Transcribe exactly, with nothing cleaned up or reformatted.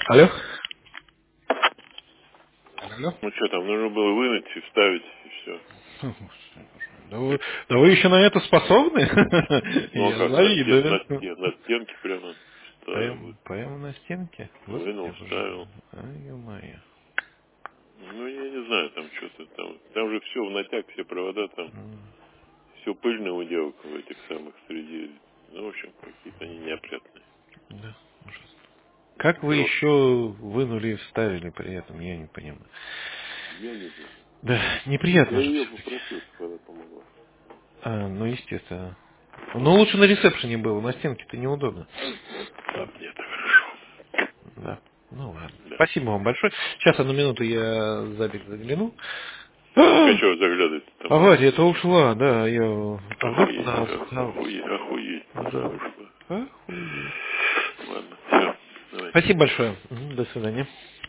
Алло? Алло? Ну что там, нужно было вынуть и вставить, и все. Да вы, да вы еще на это способны? Ну а Я как, на, стен, на, завидую. стен, на стенке прямо вставил. Прям, Вот. прямо на стенке? Вынул, Господи, боже вставил. мой. Ай, ё-моё. Ну, я не знаю, там что-то там. Там же все в натяг, все провода там. М, Все пыльная уделка в этих самых среди. Ну, в общем, какие-то они неопрятные. Да, ужасно. Как вы Все. еще вынули и вставили при этом, я не понимаю. Я не знаю. Да, Я неприятно же ее все-таки. попросил, чтобы она помогла. А, ну, естественно. Ну, лучше на ресепшене было, на стенке-то неудобно. А мне это хорошо. Да. Ну ладно. Да. Спасибо вам большое. Сейчас, одну минуту, я забег загляну. Так а А, что заглядывать там? авария, это ушла, да, я... А вдруг Охуеть, она ох- осталась? охуеть, охуеть. Да. Ушла. Охуеть. Ладно, все, давай. Спасибо большое. Мгм, до свидания.